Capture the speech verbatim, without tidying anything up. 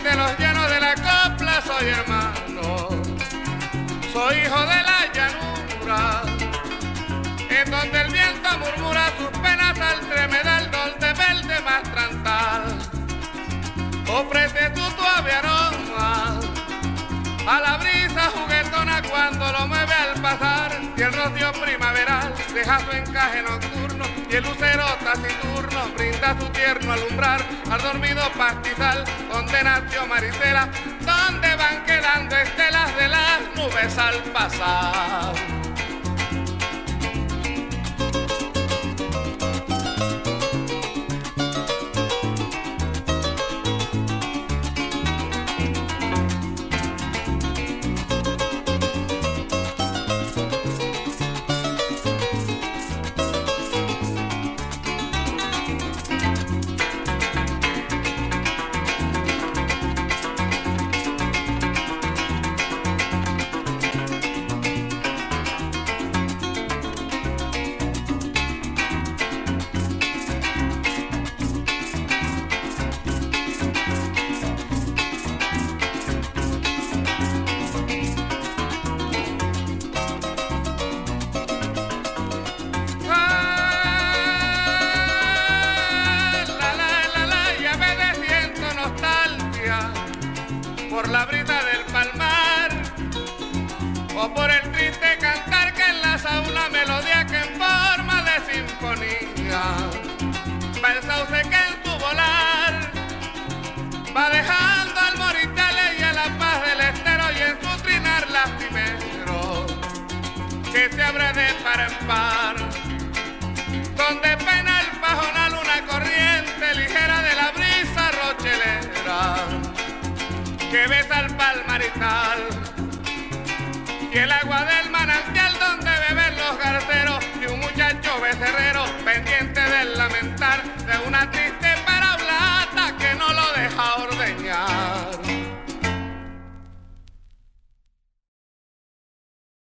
de los llanos de la copla soy hermano, soy hijo de la llanura, en donde el viento murmura sus penas al tremedal, donde verde más trantal ofrece tu suave aroma a la brisa juguetona cuando lo mueve al pasar, y el rocío primaveral deja su encaje nocturno, y el lucero taciturno brinda su tierno alumbrar al dormido pastizal donde nació Marisela, donde van quedando estelas de las nubes al pasar. Por la brisa del palmar o por el triste cantar que enlaza una melodía que en forma de sinfonía va el sauce que en su volar va dejando al Moritales y a la paz del estero, y en su trinar lastimero que se abre de par en par, donde pena el pajonal una corriente ligera de la brisa rochelera que besa al palmarizal.